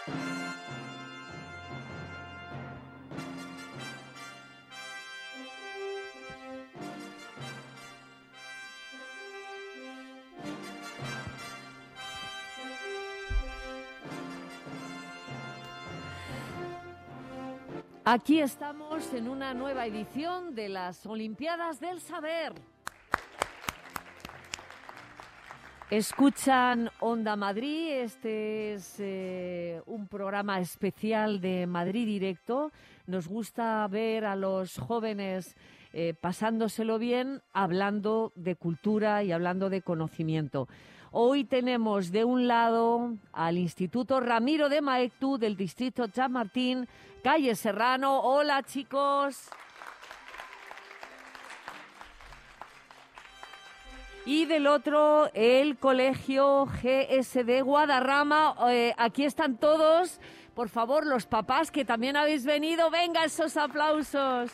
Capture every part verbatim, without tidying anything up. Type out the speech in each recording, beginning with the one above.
Aquí estamos en una nueva edición de las Olimpiadas del Saber. Escuchan Onda Madrid, este es eh, un programa especial de Madrid Directo. Nos gusta ver a los jóvenes eh, pasándoselo bien, hablando de cultura y hablando de conocimiento. Hoy tenemos de un lado al Instituto Ramiro de Maeztu del Distrito Chamartín, calle Serrano. Hola, chicos. Y del otro, el Colegio G S D Guadarrama. Eh, aquí están todos. Por favor, los papás que también habéis venido, venga esos aplausos.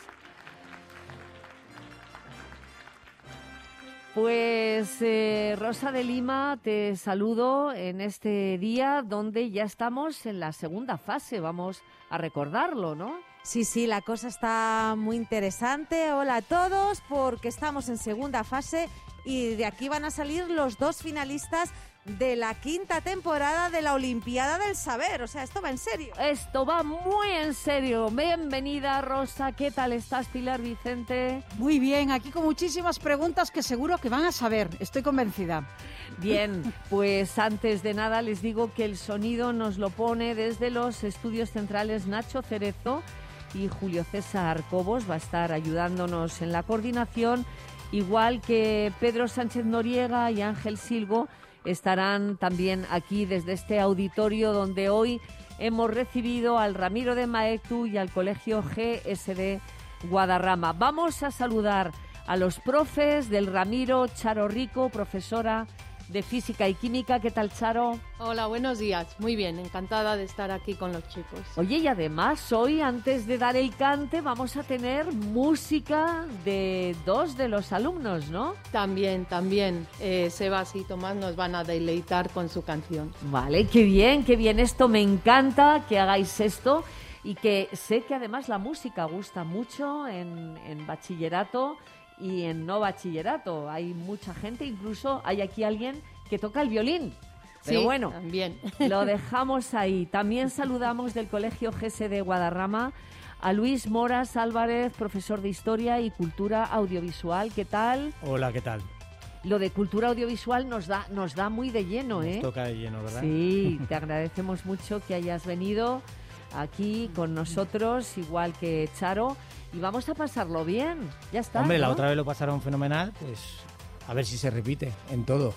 Pues eh, Rosa de Lima, te saludo en este día donde ya estamos en la segunda fase, vamos a recordarlo, ¿no? Sí, sí, la cosa está muy interesante. Hola a todos, porque estamos en segunda fase y de aquí van a salir los dos finalistas de la quinta temporada de la Olimpiada del Saber. O sea, esto va en serio. Esto va muy en serio. Bienvenida, Rosa. ¿Qué tal estás, Pilar Vicente? Muy bien, aquí con muchísimas preguntas que seguro que van a saber. Estoy convencida. Bien, pues antes de nada les digo que el sonido nos lo pone desde los estudios centrales Nacho Cerezo y Julio César Cobos. Va a estar ayudándonos en la coordinación, igual que Pedro Sánchez Noriega y Ángel Silgo. Estarán también aquí desde este auditorio donde hoy hemos recibido al Ramiro de Maeztu y al Colegio G S D Guadarrama. Vamos a saludar a los profes del Ramiro. Charo Rico, profesora de Física y Química. ¿Qué tal, Charo? Hola, buenos días. Muy bien, encantada de estar aquí con los chicos. Oye, y además hoy, antes de dar el cante, vamos a tener música de dos de los alumnos, ¿no? También, también. Eh, Sebas y Tomás nos van a deleitar con su canción. Vale, qué bien, qué bien. Esto me encanta, que hagáis esto. Y que sé que además la música gusta mucho en, en bachillerato y en no bachillerato. Hay mucha gente, incluso hay aquí alguien que toca el violín. Pero sí, bueno, también. Lo dejamos ahí. También saludamos del Colegio G S D Guadarrama a Luis Moras Álvarez, profesor de Historia y Cultura Audiovisual. ¿Qué tal? Hola, ¿qué tal? Lo de cultura audiovisual nos da, nos da muy de lleno, ¿eh? Nos toca de lleno, ¿verdad? Sí, te agradecemos mucho que hayas venido aquí con nosotros, igual que Charo, y vamos a pasarlo bien. Ya está. Hombre, ¿no? la otra vez lo pasaron fenomenal, pues a ver si se repite en todo.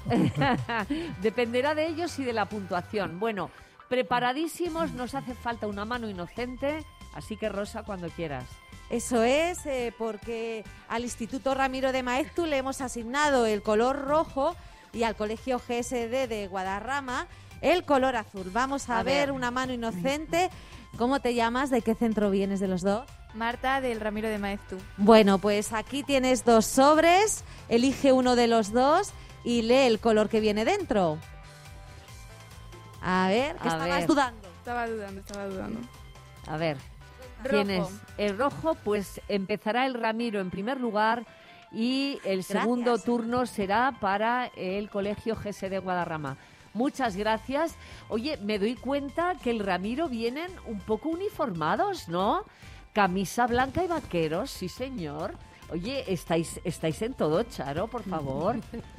Dependerá de ellos y de la puntuación. Bueno, preparadísimos, nos hace falta una mano inocente, así que Rosa, cuando quieras. Eso es, eh, porque al Instituto Ramiro de Maeztu le hemos asignado el color rojo y al Colegio G S D de Guadarrama el color azul. Vamos a, a ver, ver una mano inocente. ¿Cómo te llamas? ¿De qué centro vienes de los dos? Marta, del Ramiro de Maeztu. Bueno, pues aquí tienes dos sobres, elige uno de los dos y lee el color que viene dentro. A ver, ¿qué A estabas ver. dudando? Estaba dudando, estaba dudando. A ver, ¿quién Rojo. es? El rojo, pues empezará el Ramiro en primer lugar y el Gracias. segundo turno será para el Colegio G S D Guadarrama. Muchas gracias. Oye, me doy cuenta que el Ramiro vienen un poco uniformados, ¿no? Camisa blanca y vaqueros, sí señor. Oye, estáis, estáis en todo, Charo, por favor.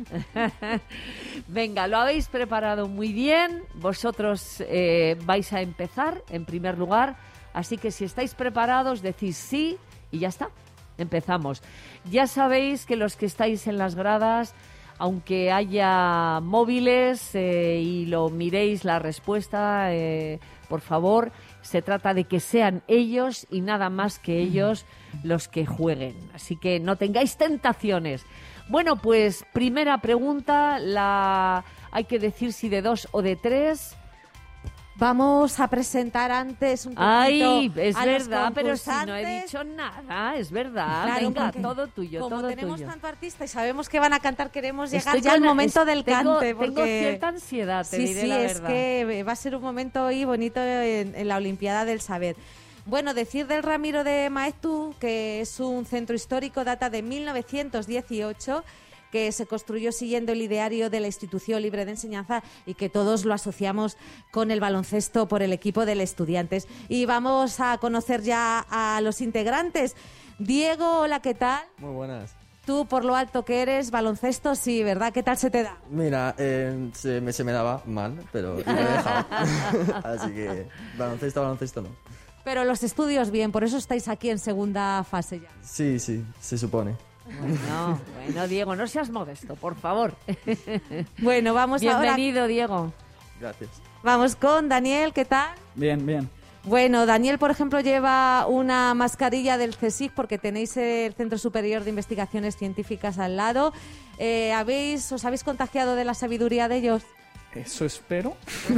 Venga, lo habéis preparado muy bien. Vosotros eh, vais a empezar en primer lugar. Así que si estáis preparados, decís sí y ya está. Empezamos. Ya sabéis que los que estáis en las gradas, aunque haya móviles eh, y lo miréis la respuesta, eh, por favor, se trata de que sean ellos y nada más que ellos los que jueguen. Así que no tengáis tentaciones. Bueno, pues primera pregunta, la hay que decir si de dos o de tres. Vamos a presentar antes un poquito Ay, es a los verdad, pero si no he concursantes. dicho nada, es verdad. Claro, Venga, porque todo tuyo, Como todo tenemos tuyo. tanto artista y sabemos que van a cantar, queremos llegar Estoy ya al con- momento es- del tengo- cante. Tengo Porque... cierta ansiedad, te Sí, diré sí, la es verdad. que va a ser un momento hoy bonito en, en la Olimpiada del Saber. Bueno, decir del Ramiro de Maeztu, que es un centro histórico, data de mil novecientos dieciocho, que se construyó siguiendo el ideario de la Institución Libre de Enseñanza y que todos lo asociamos con el baloncesto por el equipo del Estudiantes. Y vamos a conocer ya a los integrantes. Diego, hola, ¿qué tal? Muy buenas. Tú, por lo alto que eres, baloncesto, sí, ¿verdad? ¿Qué tal se te da? Mira, eh, se, me, se me daba mal, pero y me he dejado. Así que baloncesto, baloncesto no. Pero los estudios bien, por eso estáis aquí en segunda fase ya. Sí, sí, se supone. Bueno, bueno, Diego, no seas modesto, por favor. Bueno, vamos ahora. Bienvenido, Diego. Gracias. Vamos con Daniel, ¿qué tal? Bien, bien. Bueno, Daniel, por ejemplo, lleva una mascarilla del CSIC porque tenéis el Centro Superior de Investigaciones Científicas al lado. Eh, ¿habéis, ¿Os habéis contagiado de la sabiduría de ellos? Eso espero.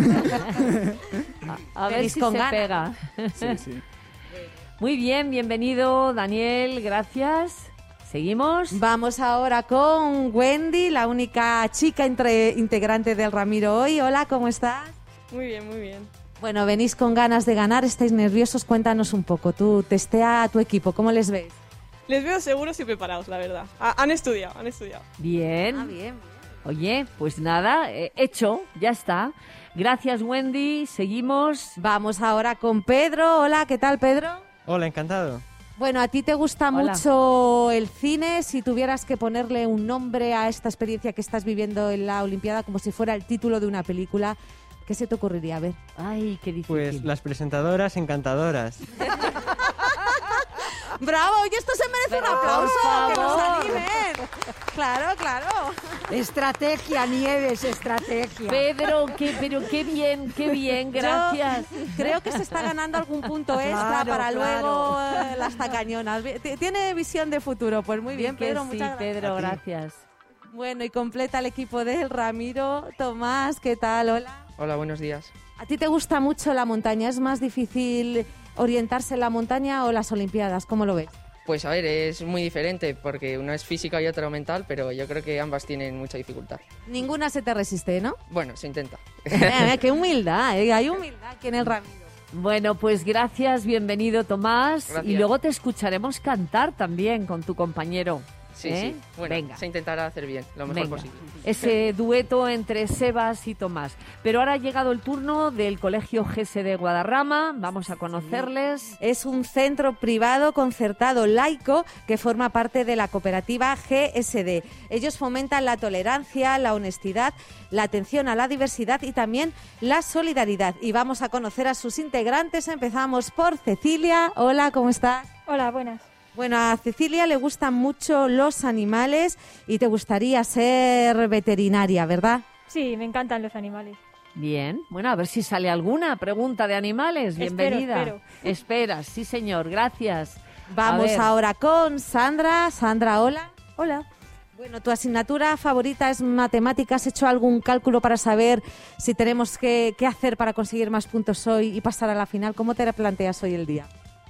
A ver Venís si con se ganas. pega. Sí, sí. Muy bien, bienvenido, Daniel, gracias. Seguimos. Vamos ahora con Wendy, la única chica entre, integrante del Ramiro hoy. Hola, ¿cómo estás? Muy bien, muy bien. Bueno, venís con ganas de ganar, estáis nerviosos, cuéntanos un poco. Tú testea a tu equipo, ¿cómo les ves? Les veo seguros y preparados, la verdad. Ha- han estudiado, han estudiado. Bien. Ah, bien. Oye, pues nada, eh, hecho, ya está. Gracias, Wendy. Seguimos. Vamos ahora con Pedro. Hola, ¿qué tal, Pedro? Hola, encantado. Bueno, a ti te gusta Hola. mucho el cine. Si tuvieras que ponerle un nombre a esta experiencia que estás viviendo en la Olimpiada, como si fuera el título de una película, ¿qué se te ocurriría? A ver. Ay, qué difícil. Pues las presentadoras encantadoras. ¡Bravo! Y esto se merece un aplauso. ¡Que nos animen! Claro, claro. Estrategia, Nieves, estrategia. Pedro, qué, pero qué bien, qué bien, gracias. Yo creo que se está ganando algún punto extra Claro, para claro. luego eh, las tacañonas. T- Tiene visión de futuro. Pues muy bien, Que Pedro, sí, muchas gracias. Pedro, gracias. Bueno, y completa el equipo del Ramiro. Tomás, ¿qué tal? Hola. Hola, buenos días. ¿A ti te gusta mucho la montaña? ¿Es más difícil orientarse en la montaña o las Olimpiadas? ¿Cómo lo ves? Pues a ver, es muy diferente porque una es física y otra mental, pero yo creo que ambas tienen mucha dificultad. Ninguna se te resiste, ¿no? Bueno, se intenta. Eh, ¡Qué humildad! eh, Hay humildad aquí en el Ramiro. Bueno, pues gracias, bienvenido, Tomás. Gracias. Y luego te escucharemos cantar también con tu compañero. Sí, ¿eh? sí. Bueno, Venga. se intentará hacer bien, lo mejor Venga, posible. ese dueto entre Sebas y Tomás. Pero ahora ha llegado el turno del Colegio G S de Guadarrama. Vamos a conocerles. Es un centro privado concertado laico que forma parte de la cooperativa G S D. Ellos fomentan la tolerancia, la honestidad, la atención a la diversidad y también la solidaridad. Y vamos a conocer a sus integrantes. Empezamos por Cecilia. Hola, ¿cómo estás? Hola, buenas. Bueno, a Cecilia le gustan mucho los animales y te gustaría ser veterinaria, ¿verdad? Sí, me encantan los animales. Bien, bueno, a ver si sale alguna pregunta de animales. Espero, Bienvenida. espero. Esperas, sí, señor, gracias. A Vamos ver. ahora con Sandra. Sandra, hola. Hola. Bueno, tu asignatura favorita es matemáticas. ¿Has hecho algún cálculo para saber si tenemos que, qué hacer para conseguir más puntos hoy y pasar a la final? ¿Cómo te planteas hoy el día?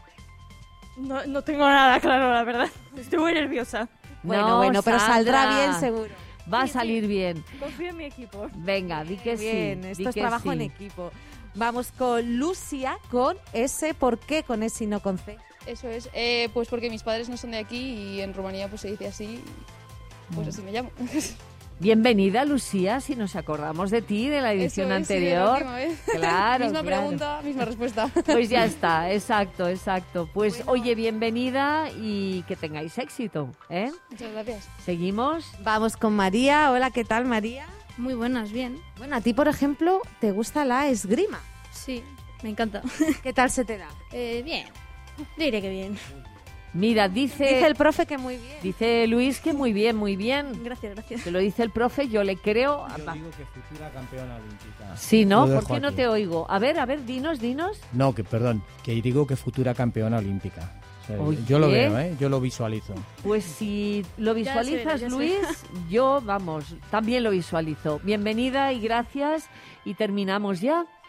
No, no tengo nada claro, la verdad. Estoy muy nerviosa. Bueno, No, bueno, pero saldrá Sandra. bien seguro. Va a Sí, sí. salir bien. Confío en mi equipo. Venga, di que Bien, sí. esto di es que trabajo sí. en equipo. Vamos con Lucia, con S. ¿Por qué con S y no con C? Eso es, eh, pues porque mis padres no son de aquí y en Rumanía pues se dice así, pues así me llamo. Bienvenida, Lucía, si nos acordamos de ti de la edición Eso es, sí, de la anterior. última vez. Claro, Misma claro. pregunta, misma respuesta. Pues ya está, exacto, exacto. Pues Bueno. oye, bienvenida y que tengáis éxito, ¿eh? Muchas gracias. Seguimos. Vamos con María. Hola, ¿qué tal, María? Muy buenas, bien. Bueno, a ti, por ejemplo, te gusta la esgrima. Sí, me encanta. ¿Qué tal se te da? Eh, bien, diré que bien. Mira, dice, Dice el profe que muy bien. dice Luis que muy bien, muy bien. Gracias, gracias. Se lo dice el profe, yo le creo. Yo digo que futura campeona olímpica. Sí, ¿no? Lo ¿Por dejo qué no aquí. te oigo? A ver, a ver, dinos, dinos. No, que perdón, que digo que futura campeona olímpica. O sea, Oye. yo lo veo, ¿eh? Yo lo visualizo. Pues si lo Ya se visualizas, verá, ya se Luis, yo, vamos, también lo visualizo. Bienvenida y gracias. Y terminamos ya.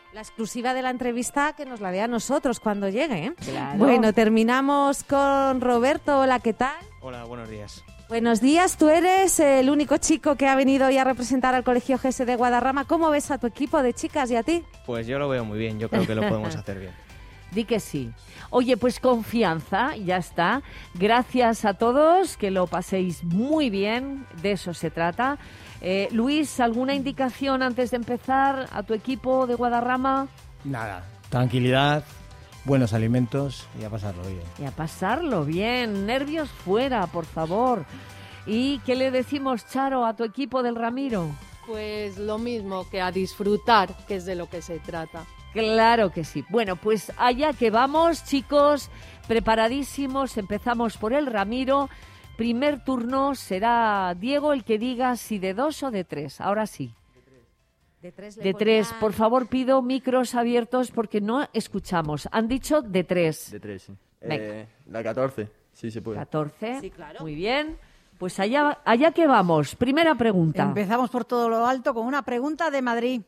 La exclusiva de la entrevista que nos la dé a nosotros cuando llegue, ¿eh? Claro. Bueno, terminamos con Roberto. Hola, ¿qué tal? Hola, buenos días. Buenos días, tú eres el único chico que ha venido hoy a representar al Colegio G S de Guadarrama. ¿Cómo ves a tu equipo de chicas y a ti? Pues yo lo veo muy bien, yo creo que lo podemos hacer bien. Di que sí. Oye, pues confianza, ya está. Gracias a todos, que lo paséis muy bien, de eso se trata. Eh, Luis, ¿alguna indicación antes de empezar a tu equipo de Guadarrama? Nada, tranquilidad, buenos alimentos y a pasarlo bien. Y a pasarlo bien, nervios fuera, por favor. ¿Y qué le decimos, Charo, a tu equipo del Ramiro? Pues lo mismo, que a disfrutar, que es de lo que se trata. Claro que sí. Bueno, pues allá que vamos, chicos, preparadísimos. Empezamos por el Ramiro. Primer turno será Diego el que diga si de dos o de tres. Ahora sí. De tres. De tres. Por favor, pido micros abiertos porque no escuchamos. Han dicho de tres. De tres, sí. Venga. Eh, la catorce, sí se puede. catorce. Sí, claro. Muy bien. Pues allá, allá que vamos. Primera pregunta. Empezamos por todo lo alto con una pregunta de Madrid.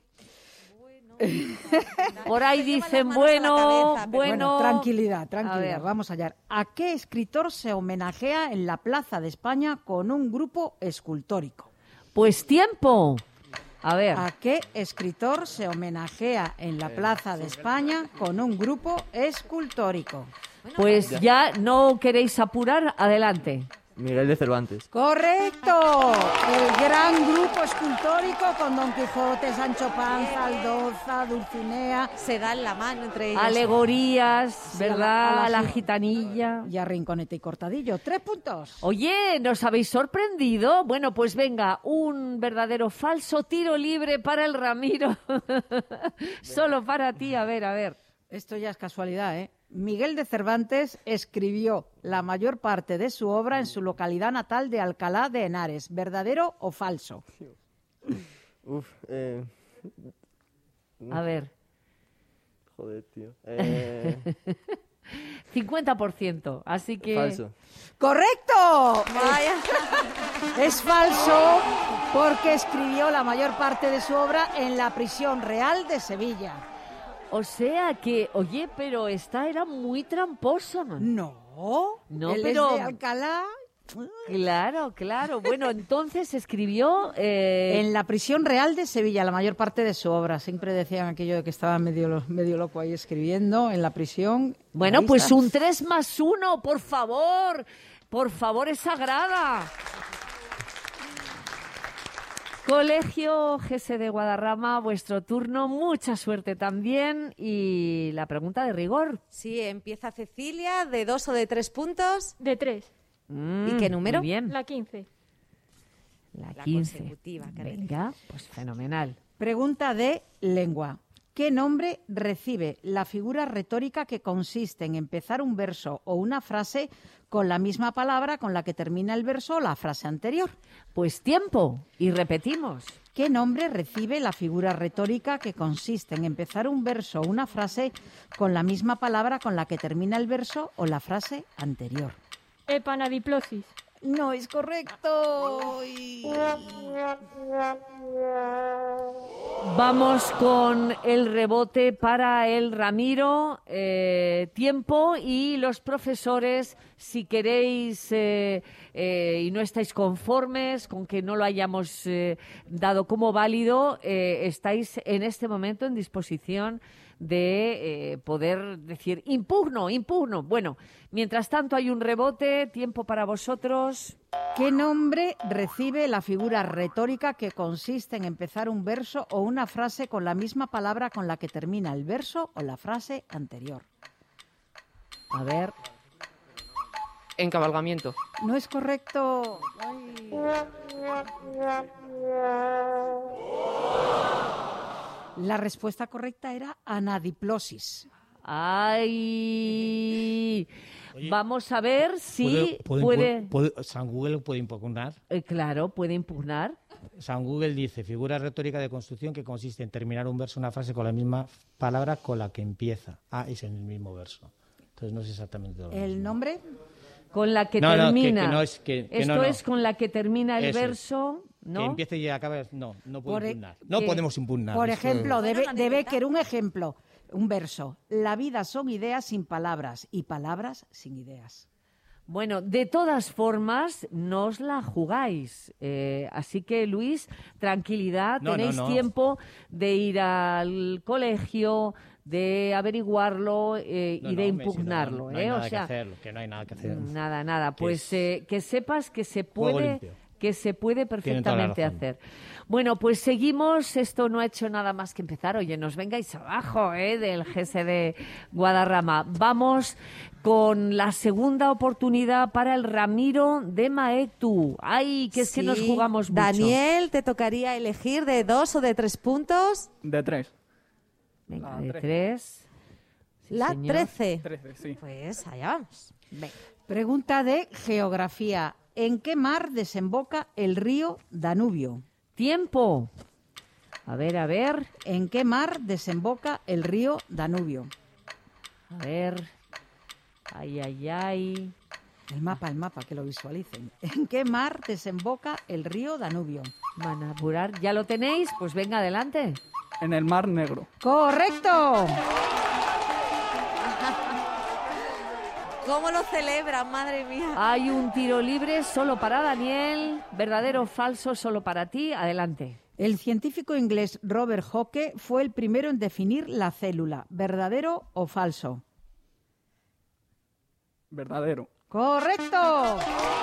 Por ahí dicen, manos a la bueno, cabeza, pero- bueno... tranquilidad, A tranquilidad. ver. Vamos allá. ¿A qué escritor se homenajea en la Plaza de España con un grupo escultórico? Pues tiempo. A ver. ¿A qué escritor se homenajea en la Plaza de España con un grupo escultórico? Pues ya no queréis apurar, adelante. Miguel de Cervantes. ¡Correcto! El gran grupo escultórico con Don Quijote, Sancho Panza, Aldoza, Dulcinea. Se dan la mano entre ellos. Alegorías, Sí, a la- ¿verdad? a la- la gitanilla. Y a Rinconete y Cortadillo. ¡Tres puntos! Oye, ¿nos habéis sorprendido? Bueno, pues venga, un verdadero falso tiro libre para el Ramiro. Solo para ti, a ver, a ver. Esto ya es casualidad, ¿eh? Miguel de Cervantes escribió la mayor parte de su obra en su localidad natal de Alcalá de Henares. ¿Verdadero o falso? Uf, eh... A ver. Joder, tío. Eh... cincuenta por ciento, así que... Falso. ¡Correcto! Vaya. Es falso porque escribió la mayor parte de su obra en la prisión real de Sevilla. O sea que, oye, pero esta era muy tramposa. No, No, él pero... es de Alcalá. Claro, claro. Bueno, entonces escribió... eh, En la prisión real de Sevilla, la mayor parte de su obra. Siempre decían aquello de que estaba medio, lo- medio loco ahí escribiendo en la prisión. Bueno, Ahí pues está. un tres más uno, por favor. Por favor, es sagrada. Colegio G S de Guadarrama, vuestro turno. Mucha suerte también. Y la pregunta de rigor. Sí, empieza Cecilia, de dos o de tres puntos. De tres. Mm, ¿Y qué número? Muy bien. La quince. La La quince. consecutiva, qué Venga, pues fenomenal. Pregunta de lengua. ¿Qué nombre recibe la figura retórica que consiste en empezar un verso o una frase con la misma palabra con la que termina el verso o la frase anterior? Pues tiempo. Y repetimos. ¿Qué nombre recibe la figura retórica que consiste en empezar un verso o una frase con la misma palabra con la que termina el verso o la frase anterior? Epanadiplosis. No es correcto. Y- Vamos con el rebote para el Ramiro. Eh, tiempo y los profesores, si queréis eh, eh, y no estáis conformes con que no lo hayamos eh, dado como válido, eh, estáis en este momento en disposición de eh, poder decir impugno, impugno. Bueno, mientras tanto hay un rebote, tiempo para vosotros. ¿Qué nombre recibe la figura retórica que consiste en empezar un verso o una frase con la misma palabra con la que termina el verso o la frase anterior? A ver. Encabalgamiento. No es correcto. Ay. La respuesta correcta era anadiplosis. ¡Ay! Vamos a ver si ¿Puede, puede... puede- puede- San Google puede impugnar. Eh, claro, puede impugnar. San Google dice, figura retórica de construcción que consiste en terminar un verso o una frase con la misma palabra con la que empieza. Ah, es en el mismo verso. Entonces no es exactamente lo ¿El mismo. nombre? Con la que No, no, que- termina. que no es que- que Esto no, no. es con la que termina el Eso es. verso. ¿no? Que empiece y acabe, no, no puedo Por e- impugnar. No que- podemos impugnar. Por Esto- ejemplo, de, Bueno, Be- de Manolita. Becker, un ejemplo, un verso. La vida son ideas sin palabras y palabras sin ideas. Bueno, de todas formas, no os la jugáis. Eh, así que, Luis, tranquilidad, No, no, tenéis no. tiempo de ir al colegio, de averiguarlo eh, No, y de no, Messi, impugnarlo. no, no hay ¿eh? nada O que sea, hacerlo, que no hay nada que hacer. nada, nada. Que Pues es eh, que sepas que se fuego puede, limpio. que se puede Tienen toda la perfectamente razón. hacer. Bueno, pues seguimos. Esto no ha hecho nada más que empezar. Oye, nos vengáis abajo, ¿eh? Del G S de Guadarrama. Vamos con la segunda oportunidad para el Ramiro de Maeztu. Ay, que es que nos Sí. jugamos mucho. Daniel, ¿te tocaría elegir de dos o de tres puntos? De tres. Venga, La de trece. tres. Sí, La señor. trece. Trece, sí. Pues allá vamos. Venga. Pregunta de geografía. ¿En qué mar desemboca el río Danubio? Tiempo. A ver, a ver, ¿En qué mar desemboca el río Danubio? a ver. Ay, ay, ay. El mapa, el mapa, que lo visualicen. ¿En qué mar desemboca el río Danubio? Van a apurar. ¿Ya lo tenéis? Pues venga, adelante. En el Mar Negro. ¡Correcto! ¿Cómo lo celebran, madre mía? Hay un tiro libre solo para Daniel. ¿Verdadero o falso solo para ti? Adelante. El científico inglés Robert Hooke fue el primero en definir la célula. ¿Verdadero o falso? Verdadero. ¡Correcto!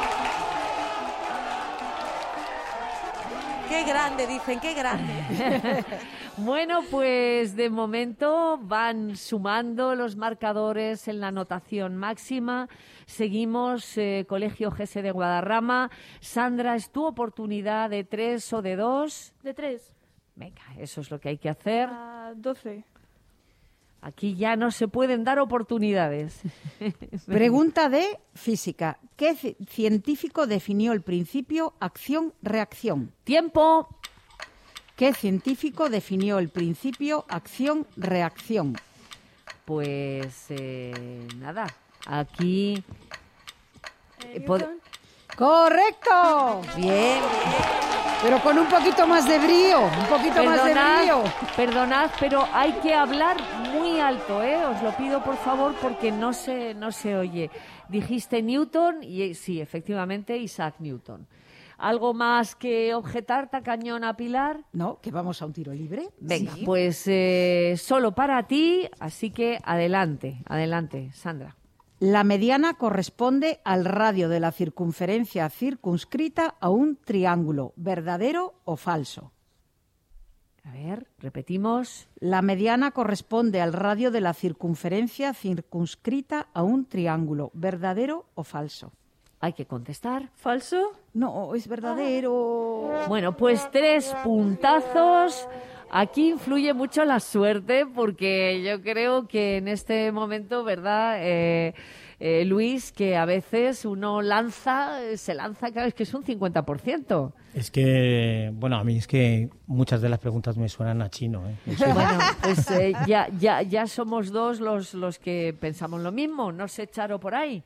Qué grande, dicen, qué grande. Bueno, pues de momento van sumando los marcadores en la anotación máxima. Seguimos, eh, Colegio G S de Guadarrama. Sandra, ¿es tu oportunidad de tres o de dos? De tres. Venga, eso es lo que hay que hacer. A doce. Aquí ya no se pueden dar oportunidades. Pregunta de física. ¿Qué ci- científico definió el principio acción-reacción? Tiempo. ¿Qué científico definió el principio acción-reacción? Pues eh, nada, aquí... Eh, pod- Newton. ¡Correcto! Bien, Pero con un poquito más de brío, un poquito más de Perdonad, brío. perdonad, pero hay que hablar muy alto, ¿eh? Os lo pido por favor porque no se, no se oye. Dijiste Newton y eh, sí, efectivamente, Isaac Newton. ¿Algo más que objetar, tacañón a Pilar? No, que vamos a un tiro libre. Venga, Sí. pues eh, solo para ti, así que adelante, adelante, Sandra. La mediana corresponde al radio de la circunferencia circunscrita a un triángulo. ¿Verdadero o falso? A ver, repetimos. La mediana corresponde al radio de la circunferencia circunscrita a un triángulo. ¿Verdadero o falso? Hay que contestar. ¿Falso? No, es verdadero. Bueno, pues tres puntazos. Aquí influye mucho la suerte porque yo creo que en este momento, ¿verdad, eh, eh, Luis? Que a veces uno lanza, eh, se lanza, claro, es que es un cincuenta por ciento. Es que, bueno, a mí es que muchas de las preguntas me suenan a chino, ¿eh? En serio. Bueno, pues eh, ya, ya, ya somos dos los, los que pensamos lo mismo. No sé, Charo, por ahí.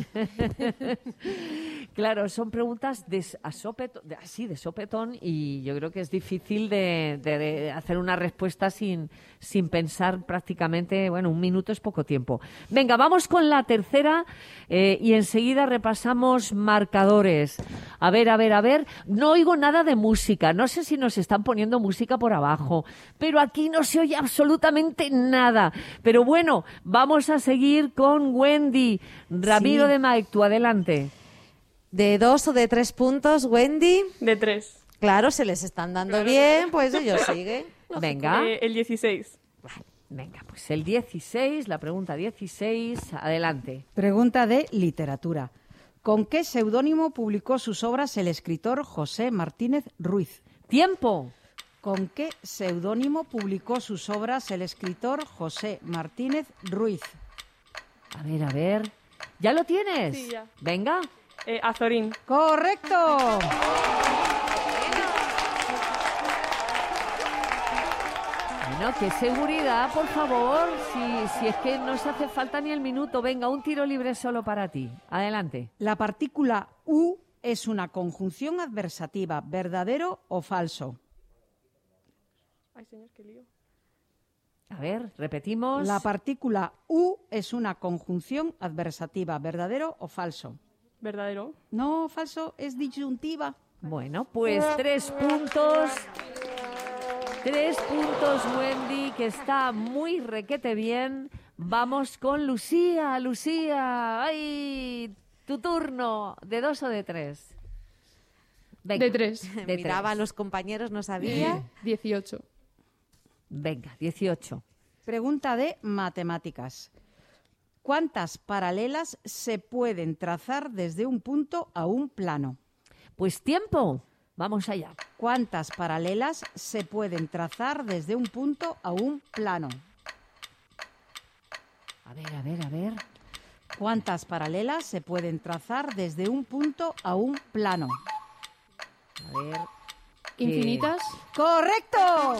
Claro, son preguntas de, a sopetón, de, así, de sopetón y yo creo que es difícil de, de- de hacer una respuesta sin, sin pensar prácticamente, bueno, un minuto es poco tiempo. Venga, vamos con la tercera eh, y enseguida repasamos marcadores. A ver, a ver, a ver, no oigo nada de música, no sé si nos están poniendo música por abajo, pero aquí no se oye absolutamente nada. Pero bueno, vamos a seguir con Wendy. Ramiro Sí. de Maeztu, adelante. ¿De dos o de tres puntos, Wendy? De tres. Claro, se les están dando bien, pues ellos siguen. Venga. Eh, el dieciséis. Venga, pues el dieciséis, la pregunta dieciséis, adelante. Pregunta de literatura. ¿Con qué seudónimo publicó sus obras el escritor José Martínez Ruiz? ¡Tiempo! ¿Con qué seudónimo publicó sus obras el escritor José Martínez Ruiz? A ver, a ver. ¿Ya lo tienes? Sí, ya. Venga. Eh, Azorín. ¡Correcto! Bueno, qué seguridad, por favor. Si, si es que no se hace falta ni el minuto. Venga, un tiro libre solo para ti. Adelante. La partícula U es una conjunción adversativa, ¿verdadero o falso? Ay, señor, qué lío. A ver, repetimos. La partícula U es una conjunción adversativa, ¿verdadero o falso? ¿Verdadero? No, falso, es disyuntiva. Bueno, pues tres puntos. Tres puntos, Wendy, que está muy requete bien. Vamos con Lucía, Lucía. ¡Ay! Tu turno. ¿De dos o de tres? Venga. De tres. De Miraba a tres. los compañeros, no sabía. dieciocho. Venga, dieciocho. Pregunta de matemáticas. ¿Cuántas paralelas se pueden trazar desde un punto a un plano? Pues tiempo. Vamos allá. ¿Cuántas paralelas se pueden trazar desde un punto a un plano? A ver, a ver, a ver. ¿Cuántas paralelas se pueden trazar desde un punto a un plano? A ver. ¿Infinitas? ¡Correcto!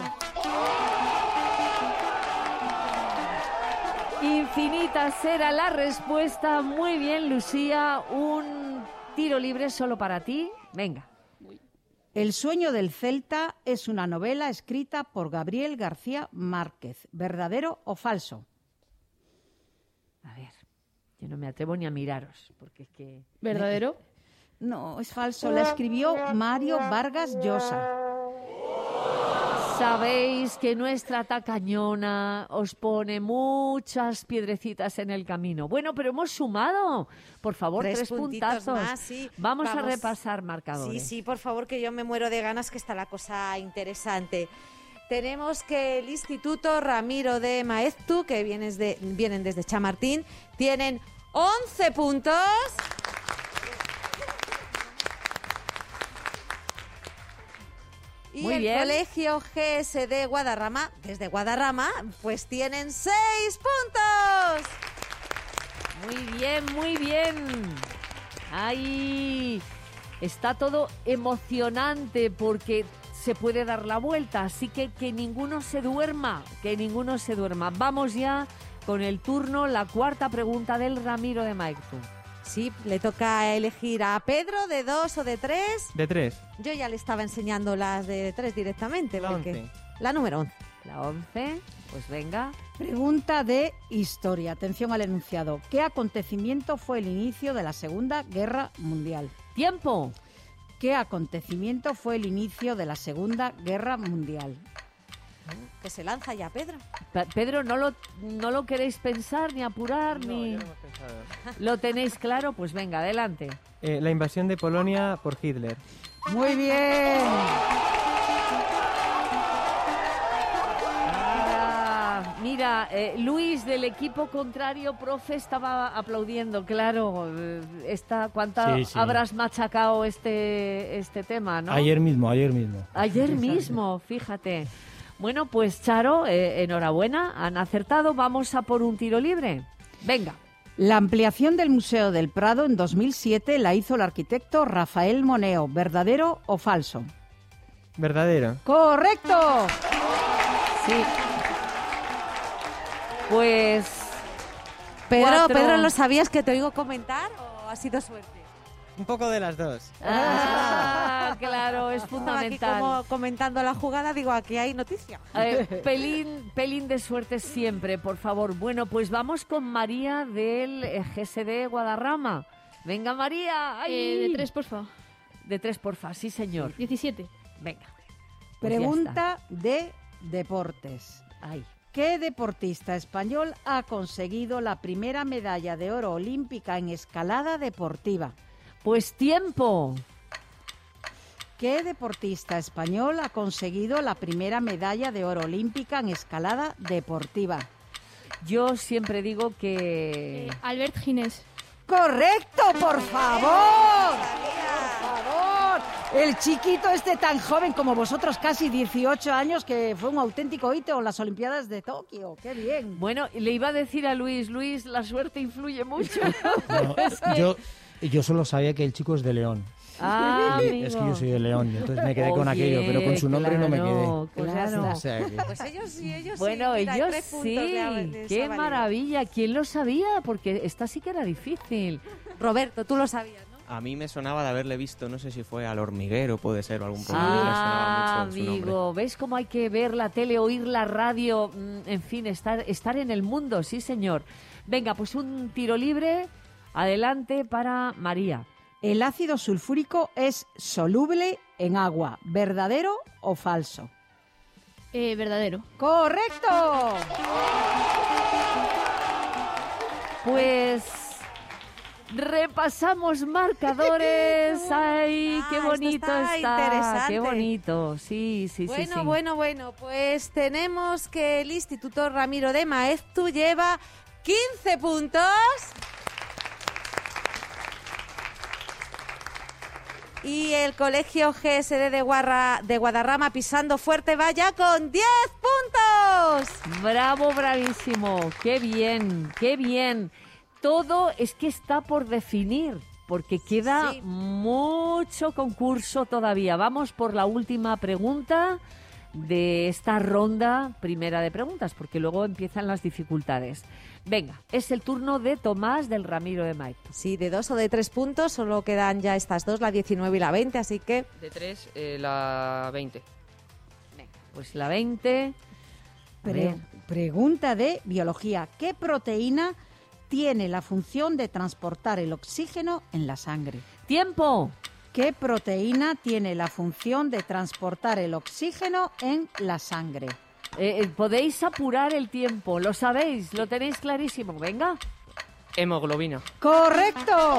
Infinitas era la respuesta. Muy bien, Lucía. Un tiro libre solo para ti. Venga. El sueño del Celta es una novela escrita por Gabriel García Márquez. ¿Verdadero o falso? A ver, yo no me atrevo ni a miraros, porque es que... ¿Verdadero? No, es falso. La escribió Mario Vargas Llosa. Sabéis que nuestra tacañona os pone muchas piedrecitas en el camino. Bueno, pero hemos sumado. Por favor, tres, Tres puntitos puntazos. más, sí. Vamos, Vamos. a repasar marcadores. Sí, sí, por favor, que yo me muero de ganas, que está la cosa interesante. Tenemos que el Instituto Ramiro de Maeztu, que vienes de, vienen desde Chamartín, tienen once puntos. Y Muy el bien. Colegio G S D Guadarrama, desde Guadarrama, pues tienen seis puntos. Muy bien, muy bien. Ahí está todo emocionante porque se puede dar la vuelta, así que que ninguno se duerma, que ninguno se duerma. Vamos ya con el turno, la cuarta pregunta del Ramiro de Maeztu. Sí, le toca elegir a Pedro de dos o de tres. De tres. Yo ya le estaba enseñando las de tres directamente. La porque... once. La número once. La once, pues venga. Pregunta de historia. Atención al enunciado. ¿Qué acontecimiento fue el inicio de la Segunda Guerra Mundial? ¡Tiempo! ¿Qué acontecimiento fue el inicio de la Segunda Guerra Mundial? Que se lanza ya, Pedro. Pe- Pedro, no lo, no lo queréis pensar, ni apurar, ni... ya lo hemos pensado. ¿Lo tenéis claro? Pues venga, adelante. Eh, la invasión de Polonia por Hitler. Muy bien. Ah, mira, eh, Luis del equipo contrario, profe, estaba aplaudiendo, claro. eh, Esta, ¿cuánta Sí, sí. habrás machacado este, este tema, no? Ayer mismo, ayer mismo. Ayer mismo, fíjate. Bueno, pues Charo, eh, enhorabuena, han acertado. Vamos a por un tiro libre. Venga. La ampliación del Museo del Prado en dos mil siete la hizo el arquitecto Rafael Moneo. ¿Verdadero o falso? Verdadero. ¡Correcto! Sí. Pues... Pedro, cuatro. Pedro, ¿lo sabías que te oigo comentar o ha sido suerte? Un poco de las dos. Ah, claro, es Estaba aquí fundamental. como comentando la jugada, digo, aquí hay noticia. Eh, pelín, pelín de suerte siempre, por favor. Bueno, pues vamos con María del eh, G S D Guadarrama. Venga, María. ¡Ay! Eh, de tres, porfa. De tres, porfa. Sí, señor. diecisiete. Venga. Pues ya Pregunta de deportes. está. Ay. ¿Qué deportista español ha conseguido la primera medalla de oro olímpica en escalada deportiva? Pues tiempo. ¿Qué deportista español ha conseguido la primera medalla de oro olímpica en escalada deportiva? Yo siempre digo que... Eh, Albert Ginés. ¡Correcto, por favor! ¡Por favor! El chiquito este tan joven como vosotros, casi dieciocho años, que fue un auténtico hito en las Olimpiadas de Tokio. ¡Qué bien! Bueno, le iba a decir a Luis, Luis, la suerte influye mucho. No, Es que- yo, yo solo sabía que el chico es de León. Ah, amigo. Es que yo soy de León, y entonces me quedé con Oye, aquello, pero con su nombre no me claro, quedé. pues Claro. no. O sea que- Pues ellos sí, ellos Bueno, sí. Mira, ellos tres puntos sí. le ha- les ha Qué valido. maravilla. ¿Quién lo sabía? Porque esta sí que era difícil. Roberto, tú lo sabías, ¿no? A mí me sonaba de haberle visto, no sé si fue al hormiguero, puede ser, o algún programa. Me sonaba Ah, mucho su nombre. amigo, ¿ves cómo hay que ver la tele, oír la radio? Mm, En fin, estar, estar en el mundo, sí, señor. Venga, pues un tiro libre. Adelante para María. El ácido sulfúrico es soluble en agua. ¿Verdadero o falso? Eh, verdadero. ¡Correcto! Pues repasamos marcadores. ¡Ay, qué Ah, bonito esto está está! interesante. ¡Qué bonito! Sí, sí, Bueno, sí, sí. bueno, bueno, pues tenemos que el Instituto Ramiro de Maeztu lleva quince puntos. Y el Colegio G S D de, Guarra, de Guadarrama, pisando fuerte, vaya con diez puntos. Bravo, bravísimo. ¡Qué bien! ¡Qué bien! Todo es que está por definir, porque queda Sí. mucho concurso todavía. Vamos por la última pregunta de esta ronda primera de preguntas, porque luego empiezan las dificultades. Venga, es el turno de Tomás del Ramiro de Maeztu. Sí, de dos o de tres puntos, solo quedan ya estas dos, la diecinueve y la veinte, así que... De tres, eh, la veinte. Pues la veinte. A Pre- ver. pregunta de biología. ¿Qué proteína tiene la función de transportar el oxígeno en la sangre? ¡Tiempo! ¿Qué proteína tiene la función de transportar el oxígeno en la sangre? Eh, eh, podéis apurar el tiempo, lo sabéis, lo tenéis clarísimo. Venga. Hemoglobina. ¡Correcto!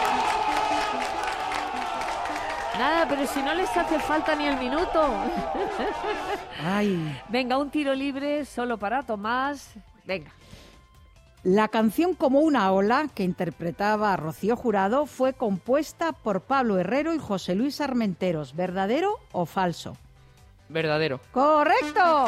Nada, pero si no les hace falta ni el minuto. Ay. Venga, un tiro libre solo para Tomás. Venga. La canción Como una ola, que interpretaba Rocío Jurado, fue compuesta por Pablo Herrero y José Luis Armenteros. ¿Verdadero o falso? Verdadero. ¡Correcto!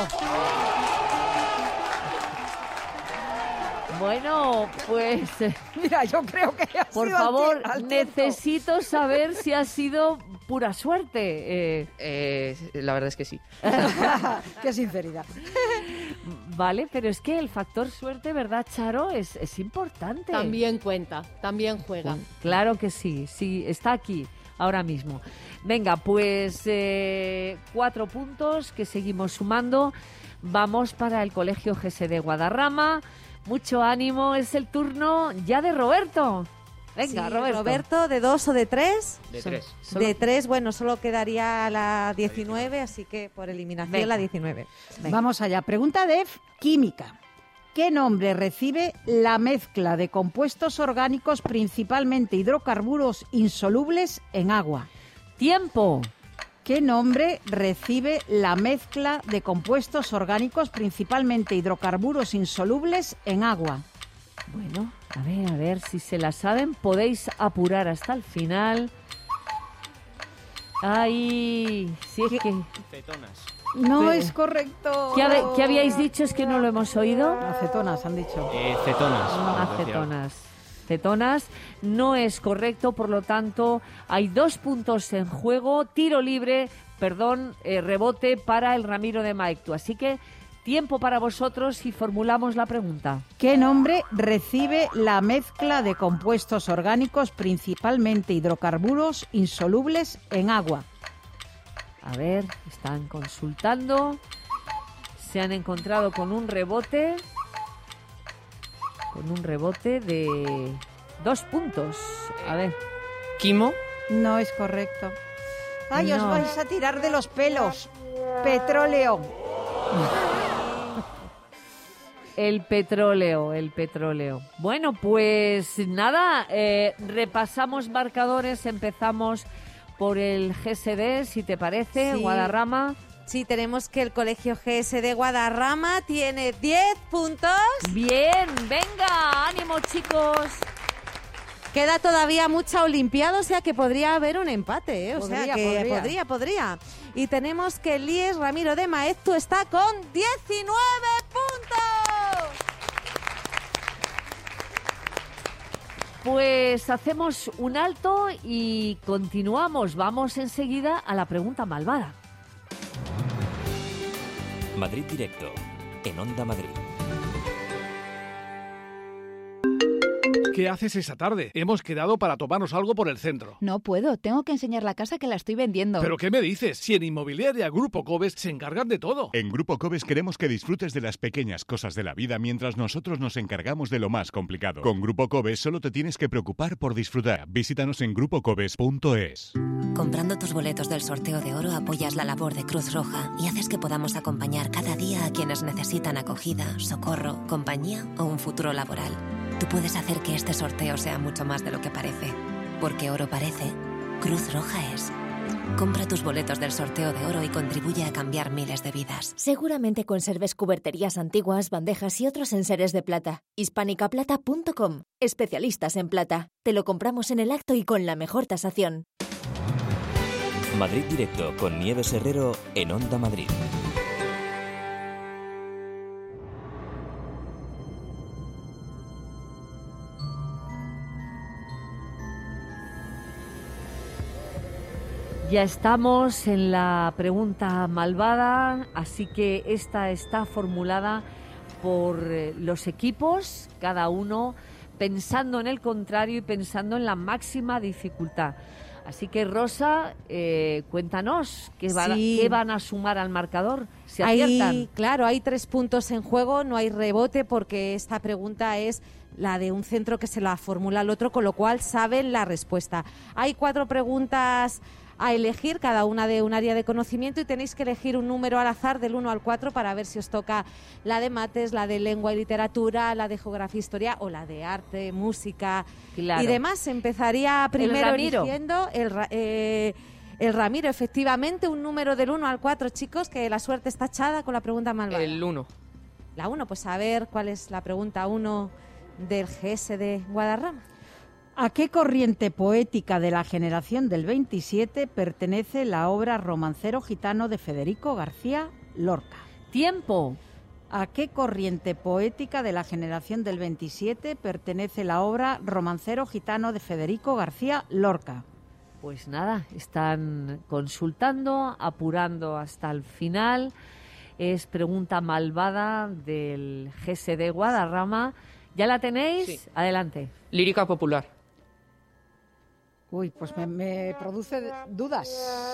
Bueno, pues Mira, yo creo que ha por sido al favor, ti- al tiento. necesito saber si ha sido pura suerte. Eh, Eh, la verdad es que sí. ¡Qué sinceridad! vale, pero es que el factor suerte, ¿verdad, Charo? Es, es importante. También cuenta, también juega. Claro que sí, sí, está aquí ahora mismo. Venga, pues eh, cuatro puntos que seguimos sumando. Vamos para el Colegio G S D Guadarrama. Mucho ánimo, es el turno ya de Roberto. Venga, Sí, Roberto. Roberto, ¿de dos o de tres? De Son- tres. solo- De tres, bueno, solo quedaría la diecinueve, así que por eliminación Venga. la diecinueve. Venga. Vamos allá. Pregunta de F, química. ¿Qué nombre recibe la mezcla de compuestos orgánicos, principalmente hidrocarburos insolubles, en agua? Tiempo. ¿Qué nombre recibe la mezcla de compuestos orgánicos, principalmente hidrocarburos insolubles, en agua? Bueno, a ver, a ver si se la saben. Podéis apurar hasta el final. Ay, si es que... Cetonas. No Pero- es correcto. ¿Qué, habe- qué habíais dicho? Es que no lo hemos oído. Acetonas, han dicho. Eh, cetonas. Acetonas. Cetonas no es correcto, por lo tanto hay dos puntos en juego, tiro libre, perdón, eh, rebote para el Ramiro de Maeztu. Así que tiempo para vosotros y formulamos la pregunta. ¿Qué nombre recibe la mezcla de compuestos orgánicos, principalmente hidrocarburos insolubles, en agua? A ver, están consultando, se han encontrado con un rebote, con un rebote de dos puntos. A ver. Quimo. No es correcto. ¡Ay, os No. vais a tirar de los pelos! Petróleo. El petróleo, el petróleo. Bueno, pues nada, eh, repasamos marcadores, empezamos por el G S D, si te parece, Sí. Guadarrama. Sí, tenemos que el Colegio G S D Guadarrama tiene diez puntos. Bien, venga, ánimo chicos. Queda todavía mucha Olimpiada, o sea que podría haber un empate, ¿eh? O sea Podría, que podría. podría, podría. Y tenemos que el I E S Ramiro de Maeztu está con diecinueve puntos. Pues hacemos un alto y continuamos. Vamos enseguida a la pregunta malvada. Madrid Directo, en Onda Madrid. ¿Qué haces esa tarde? Hemos quedado para tomarnos algo por el centro. No puedo, tengo que enseñar la casa que la estoy vendiendo. ¿Pero qué me dices? Si en Inmobiliaria Grupo Cobes se encargan de todo. En Grupo Cobes queremos que disfrutes de las pequeñas cosas de la vida mientras nosotros nos encargamos de lo más complicado. Con Grupo Cobes solo te tienes que preocupar por disfrutar. Visítanos en grupo cobes punto es. Comprando tus boletos del sorteo de oro apoyas la labor de Cruz Roja y haces que podamos acompañar cada día a quienes necesitan acogida, socorro, compañía o un futuro laboral. Tú puedes hacer que este sorteo sea mucho más de lo que parece. Porque oro parece, Cruz Roja es. Compra tus boletos del sorteo de oro y contribuye a cambiar miles de vidas. Seguramente conserves cuberterías antiguas, bandejas y otros enseres de plata. hispánica plata punto com. Especialistas en plata. Te lo compramos en el acto y con la mejor tasación. Madrid Directo con Nieves Herrero en Onda Madrid. Ya estamos en la pregunta malvada, así que esta está formulada por los equipos, cada uno pensando en el contrario y pensando en la máxima dificultad. Así que, Rosa, eh, cuéntanos, ¿qué van, Sí. a, ¿qué van a sumar al marcador? ¿Se aciertan? Hay, claro, hay tres puntos en juego, no hay rebote porque esta pregunta es la de un centro que se la formula al otro, con lo cual saben la respuesta. Hay cuatro preguntas a elegir, cada una de un área de conocimiento, y tenéis que elegir un número al azar del uno al cuatro para ver si os toca la de mates, la de lengua y literatura, la de geografía e historia o la de arte, música Claro. y demás. Empezaría primero Ramiro. eligiendo el, ra- eh, el Ramiro, efectivamente, un número del uno al cuatro, chicos, que la suerte está echada con la pregunta malvada. El uno. La uno, pues a ver cuál es la pregunta uno del G S de Guadarrama. ¿A qué corriente poética de la generación del veintisiete pertenece la obra Romancero Gitano de Federico García Lorca? ¡Tiempo! ¿A qué corriente poética de la generación del veintisiete pertenece la obra Romancero Gitano de Federico García Lorca? Pues nada, están consultando, apurando hasta el final. Es pregunta malvada del G S de Guadarrama. ¿Ya la tenéis? Sí. Adelante. Lírica popular. Uy, pues me, me produce dudas.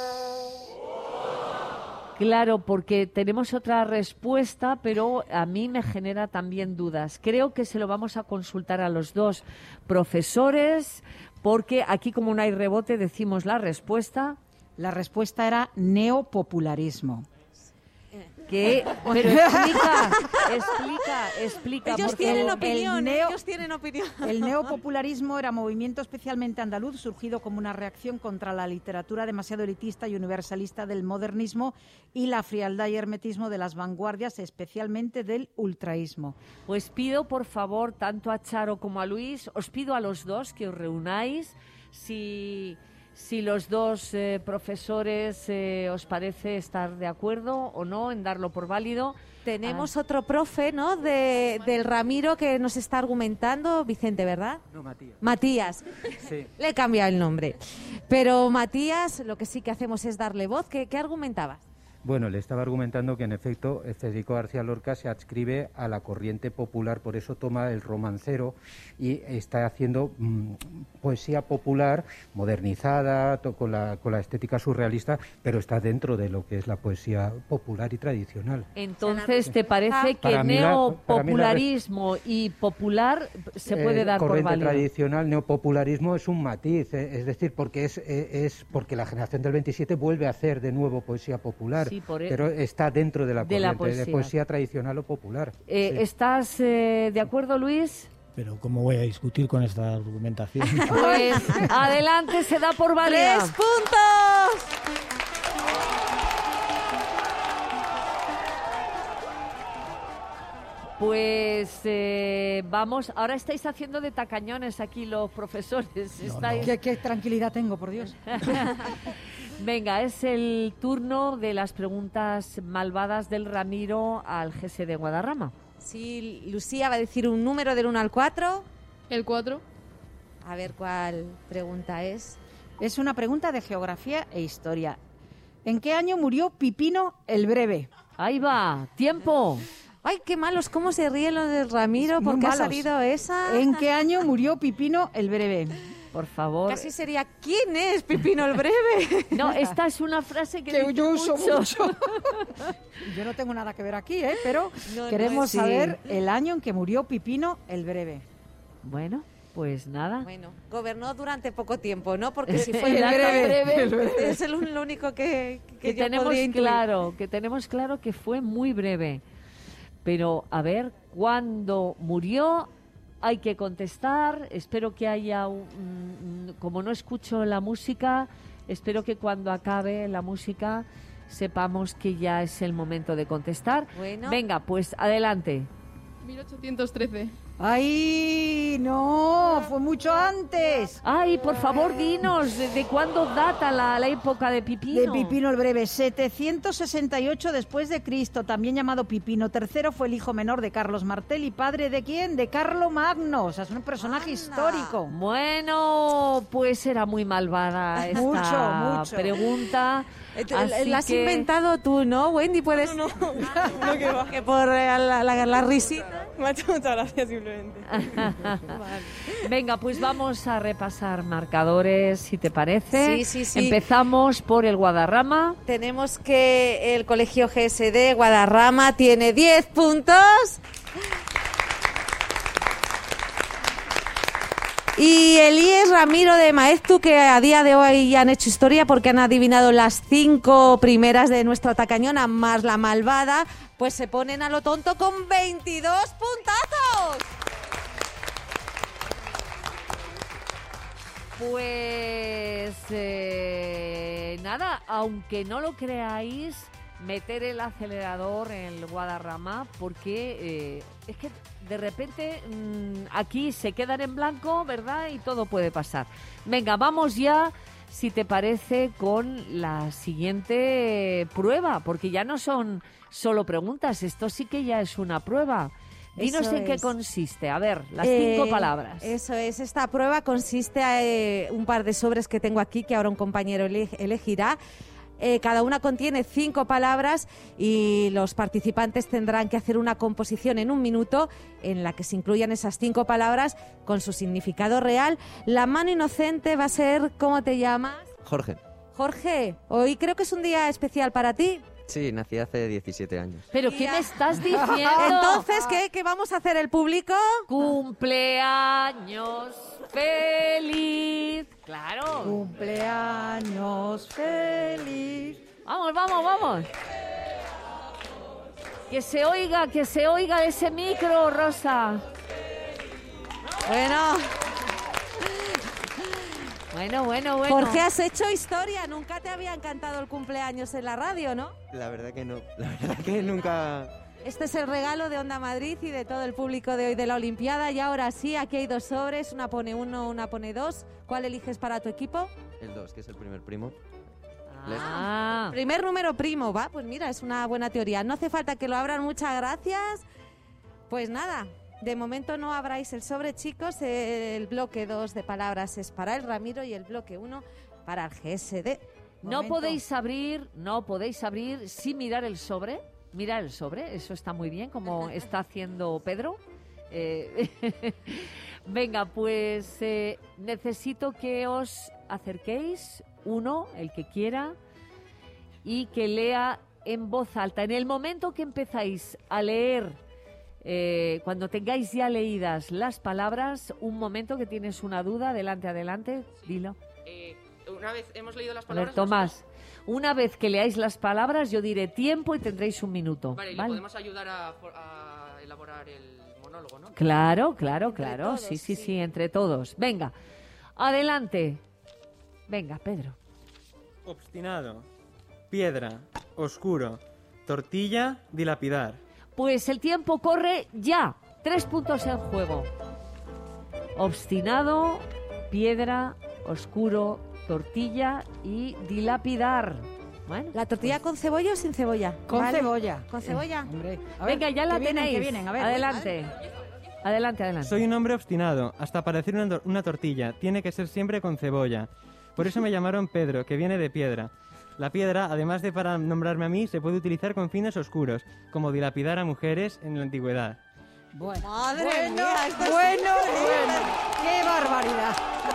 Claro, porque tenemos otra respuesta, pero a mí me genera también dudas. Creo que se lo vamos a consultar a los dos profesores, porque aquí, como no hay rebote, decimos la respuesta. La respuesta era neopopularismo. Que, pero explica, explica, explica. Ellos porque tienen el- opinión, el neo- ellos tienen opinión. El neopopularismo era movimiento especialmente andaluz surgido como una reacción contra la literatura demasiado elitista y universalista del modernismo y la frialdad y hermetismo de las vanguardias, especialmente del ultraísmo. Pues pido, por favor, tanto a Charo como a Luis, os pido a los dos que os reunáis. Si, si los dos eh, profesores eh, os parece estar de acuerdo o no en darlo por válido. Tenemos Ah. otro profe, ¿no?, de, del Ramiro que nos está argumentando, Vicente, ¿verdad? No, Matías. Matías. Sí. Le he cambiado el nombre. Pero Matías, lo que sí que hacemos es darle voz. ¿Qué, qué argumentabas? Bueno, le estaba argumentando que en efecto Federico García Lorca se adscribe a la corriente popular, por eso toma el romancero y está haciendo mmm, poesía popular modernizada, to- con, la, con la estética surrealista, pero está dentro de lo que es la poesía popular y tradicional. Entonces, ¿te parece que Para mí la- neopopularismo y popular se puede Eh, dar por corriente válido? tradicional, neopopularismo es un matiz, eh, es decir, porque es, eh, es porque la generación del veintisiete vuelve a hacer de nuevo poesía popular, Sí, por e- pero está dentro de la de la corriente de poesía. poesía tradicional o popular. Eh, Sí. ¿Estás eh, de acuerdo, Luis? Pero ¿cómo voy a discutir con esta argumentación? Pues adelante, se da por válida. ¡Tres puntos! Pues eh, vamos, ahora estáis haciendo de tacañones aquí los profesores. Estáis... ¿Qué, qué tranquilidad tengo, por Dios. Venga, es el turno de las preguntas malvadas del Ramiro al G S de Guadarrama. Sí, Lucía va a decir un número del uno al cuatro. El cuatro. A ver cuál pregunta es. Es una pregunta de geografía e historia. ¿En qué año murió Pipino el Breve? Ahí va, tiempo. Ay, qué malos, cómo se ríen los de Ramiro, porque ha salido esa. ¿En qué año murió Pipino el Breve? Por favor. Casi sería, ¿quién es Pipino el Breve? No, esta es una frase que, que yo uso mucho. mucho. Yo no tengo nada que ver aquí, ¿eh? Pero no, queremos no es, saber sí. el año en que murió Pipino el Breve. Bueno, pues nada. Bueno, gobernó durante poco tiempo, ¿no? Porque si fue el el breve, breve, el breve. Es el, lo único que, que, que yo tenemos podría intuir. claro, que tenemos claro que fue muy breve. Pero a ver, ¿cuándo murió? Hay que contestar. Espero que haya un, como no escucho la música, espero que cuando acabe la música sepamos que ya es el momento de contestar. Bueno. Venga, pues adelante. mil ochocientos trece. ¡Ay, no! Fue mucho antes. Ay, por favor, dinos, ¿de, de cuándo data la, la época de Pipino? De Pipino el Breve, setecientos sesenta y ocho después de Cristo, también llamado Pipino tercero, fue el hijo menor de Carlos Martel y padre de ¿quién? De Carlo Magno, o sea, es un personaje Anda. histórico. Bueno, pues era muy malvada esta mucho, mucho. pregunta. La has que... inventado tú, ¿no, Wendy? ¿Puedes? No, no, no que va. Que por eh, la, la, la risita. Me ha hecho mucha gracia simplemente. Vale. Venga, pues vamos a repasar marcadores, si te parece. Sí, sí, sí. Empezamos por el Guadarrama. Tenemos que el Colegio G S D Guadarrama tiene diez puntos. Y el I E S Ramiro de Maeztu, que a día de hoy ya han hecho historia porque han adivinado las cinco primeras de nuestra tacañona más la malvada, pues se ponen a lo tonto con veintidós puntazos. Pues eh, nada, aunque no lo creáis, meter el acelerador en el Guadarrama porque eh, es que de repente mmm, aquí se quedan en blanco, ¿verdad? Y todo puede pasar. Venga, vamos ya, si te parece, con la siguiente prueba, porque ya no son solo preguntas, esto sí que ya es una prueba. Dinos Eso en qué es. consiste. A ver, las Eh, cinco palabras. Eso es, esta prueba consiste en eh, un par de sobres que tengo aquí que ahora un compañero ele- elegirá. Eh, cada una contiene cinco palabras y los participantes tendrán que hacer una composición en un minuto en la que se incluyan esas cinco palabras con su significado real. La mano inocente va a ser, ¿cómo te llamas? Jorge. Jorge, hoy creo que es un día especial para ti. Sí, nací hace diecisiete años. ¿Pero qué me estás diciendo? Entonces, ¿qué, ¿qué vamos a hacer el público? ¡Cumpleaños feliz! ¡Claro! ¡Cumpleaños feliz! ¡Vamos, vamos, vamos! Que se oiga, que se oiga de ese micro, Rosa. Bueno... Bueno, bueno, bueno. Jorge, has hecho historia. Nunca te había encantado el cumpleaños en la radio, ¿no? La verdad que no. La verdad que nunca... Este es el regalo de Onda Madrid y de todo el público de hoy de la Olimpiada. Y ahora sí, aquí hay dos sobres. Una pone uno, una pone dos. ¿Cuál eliges para tu equipo? El dos, que es el primer primo. Ah. Primer número primo, va. Pues mira, es una buena teoría. No hace falta que lo abran. Muchas gracias. Pues nada. De momento no abráis el sobre, chicos. El bloque dos de palabras es para el Ramiro y el bloque uno para el G S D. No Momento. podéis abrir, no podéis abrir sin mirar el sobre. Mira el sobre, eso está muy bien, como está haciendo Pedro. Eh, venga, pues eh, necesito que os acerquéis, uno, el que quiera, y que lea en voz alta. En el momento que empezáis a leer, Eh, cuando tengáis ya leídas las palabras, un momento que tienes una duda, adelante, adelante, dilo. Eh, una vez hemos leído las A ver, palabras... Tomás, una vez que leáis las palabras, yo diré tiempo y tendréis un minuto. Vale, y le podemos ayudar a, a elaborar el monólogo, ¿no? Claro, claro, Entre claro, todos, sí, sí, sí. sí, entre todos. Venga, adelante. Venga, Pedro. Obstinado, piedra, oscuro, tortilla, dilapidar. Pues el tiempo corre ya. Tres puntos en juego. Obstinado, piedra, oscuro, tortilla y dilapidar. Bueno, ¿La tortilla con cebolla o sin cebolla? Con Vale. cebolla. ¿Con cebolla? Hombre, a ver, venga, ya la que vienen, tenéis. que vienen, a ver. Adelante. Adelante, adelante. Soy un hombre obstinado, hasta parecer una, tor- una tortilla, tiene que ser siempre con cebolla. Por eso me llamaron Pedro, que viene de piedra. La piedra, además de para nombrarme a mí, se puede utilizar con fines oscuros, como dilapidar a mujeres en la antigüedad. Bueno, Madre bueno, mía, esto es bueno, increíble. bueno. ¡Qué barbaridad!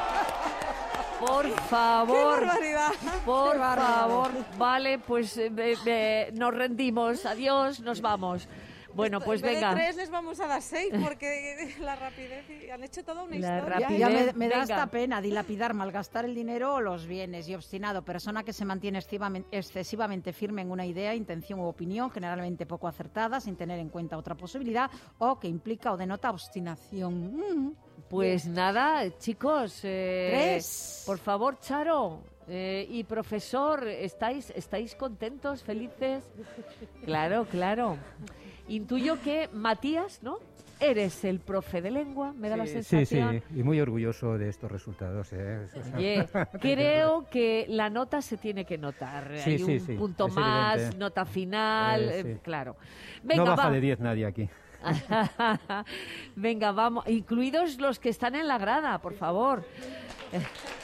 Por favor, ¡Qué barbaridad! por Qué barbaridad. favor. Vale, pues eh, eh, nos rendimos. Adiós, nos vamos. Bueno, pues en vez venga. de tres les vamos a dar seis porque la rapidez y han hecho toda una La historia. rapidez. Ya me, me da Venga. esta pena dilapidar, malgastar el dinero o los bienes. Y obstinado, persona que se mantiene excesivamente, excesivamente firme en una idea, intención u opinión, generalmente poco acertada, sin tener en cuenta otra posibilidad, o que implica o denota obstinación. Mm. Pues nada, chicos. eh, Tres. Por favor, Charo. eh, y profesor, ¿estáis, ¿estáis contentos, felices? Claro, claro. Intuyo que Matías, ¿no? Eres el profe de lengua, me da la Sí, sensación. sí, y muy orgulloso de estos resultados. ¿eh? Eso es- Oye, creo que la nota se tiene que notar. Sí, Hay sí, un sí, punto es más, evidente. nota final, Eh, eh, sí. claro. no Venga, baja va. de diez nadie aquí. Venga, vamos, incluidos los que están en la grada, por favor. Eh,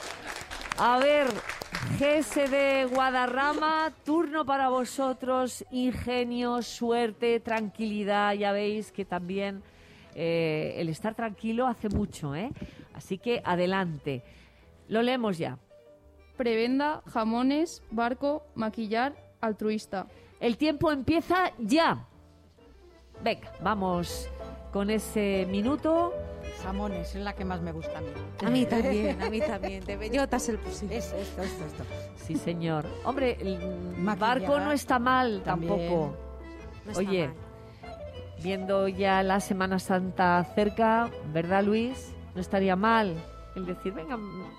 A ver, G S D Guadarrama, turno para vosotros, ingenio, suerte, tranquilidad, ya veis que también eh, el estar tranquilo hace mucho, ¿eh? Así que adelante. Lo leemos ya. Prebenda, jamones, barco, maquillar, altruista. El tiempo empieza ya. Venga, vamos con ese minuto. Jamones, es la que más me gusta a mí. A mí también, a mí también. De bellotas el posible. Es esto, esto, esto. Sí, señor. Hombre, el Maquillar barco no está mal también. tampoco. No está Oye, mal. viendo ya la Semana Santa cerca, ¿verdad, Luis? No estaría mal el decir, venga,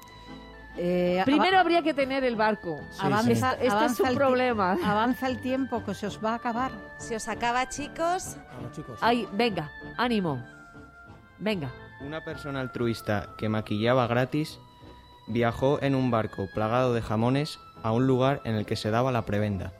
Eh, primero ava- habría que tener el barco. avanza, Esto- este es avanza su el ti- problema. Avanza el tiempo que se os va a acabar. Se os acaba, chicos. Vamos, chicos. Ay, venga, ánimo. Venga. Una persona altruista que maquillaba gratis viajó en un barco plagado de jamones a un lugar en el que se daba la prebenda.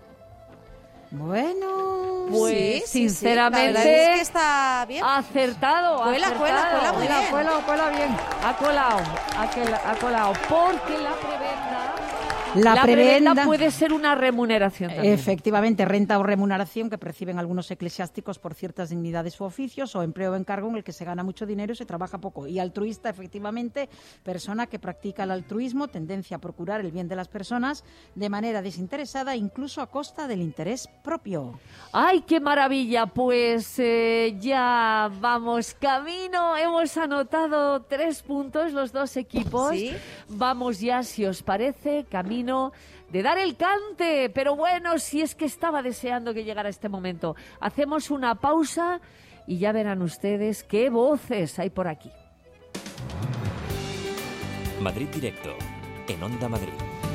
Bueno, Pues Sí, sí, sí. sinceramente, La verdad es que está bien. acertado. Cuela, acertado. cuela, cuela muy Cuela, bien. cuela, cuela bien. Ha colado, ha, quela- ha colado. Porque la prebenda, la, la prebenda, prebenda puede ser una remuneración también. efectivamente, renta o remuneración que perciben algunos eclesiásticos por ciertas dignidades u oficios, o empleo o encargo en el que se gana mucho dinero y se trabaja poco. Y altruista, efectivamente, persona que practica el altruismo, tendencia a procurar el bien de las personas de manera desinteresada, incluso a costa del interés propio. ¡Ay, qué maravilla! Pues eh, ya vamos camino. Hemos anotado tres puntos los dos equipos. Sí. Vamos ya, si os parece, camino de dar el cante. Pero bueno, si es que estaba deseando que llegara este momento. Hacemos una pausa y ya verán ustedes qué voces hay por aquí. Madrid Directo, en Onda Madrid.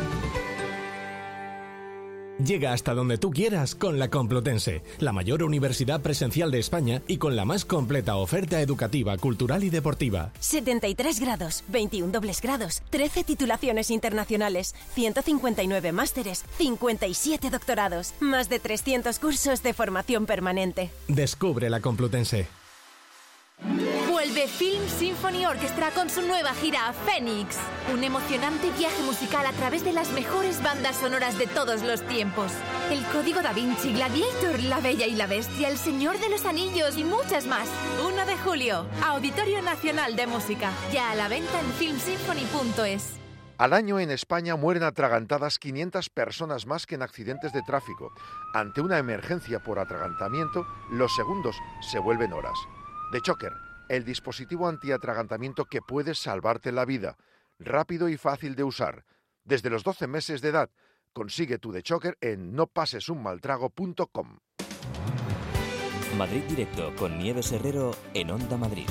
Llega hasta donde tú quieras con la Complutense, la mayor universidad presencial de España y con la más completa oferta educativa, cultural y deportiva. setenta y tres grados, veintiún dobles grados, trece titulaciones internacionales, ciento cincuenta y nueve másteres, cincuenta y siete doctorados, más de trescientos cursos de formación permanente. Descubre la Complutense. Vuelve Film Symphony Orchestra con su nueva gira Phoenix. Un emocionante viaje musical a través de las mejores bandas sonoras de todos los tiempos. El Código Da Vinci, Gladiator, La Bella y la Bestia, El Señor de los Anillos y muchas más. uno de julio, Auditorio Nacional de Música. Ya a la venta en film symphony punto es. Al año en España mueren atragantadas quinientas personas más que en accidentes de tráfico. Ante una emergencia por atragantamiento, los segundos se vuelven horas. The Choker, el dispositivo antiatragantamiento que puede salvarte la vida. Rápido y fácil de usar. Desde los doce meses de edad, consigue tu The Choker en no pases un mal trago punto com. Madrid Directo con Nieves Herrero en Onda Madrid.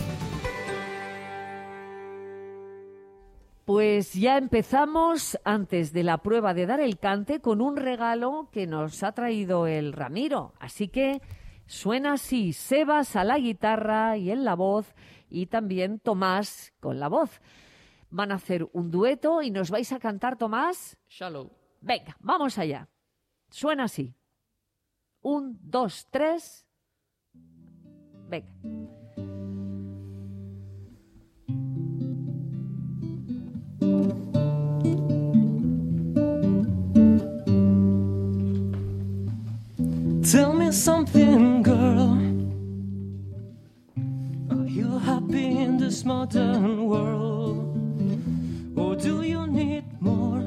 Pues ya empezamos antes de la prueba de dar el cante con un regalo que nos ha traído el Ramiro. Así que suena así, Sebas a la guitarra y en la voz y también Tomás con la voz. Van a hacer un dueto y nos vais a cantar, Tomás. Shallow. Venga, vamos allá. Suena así. Un, dos, tres. Venga. something, girl? Are you happy in this modern world? Or do you need more?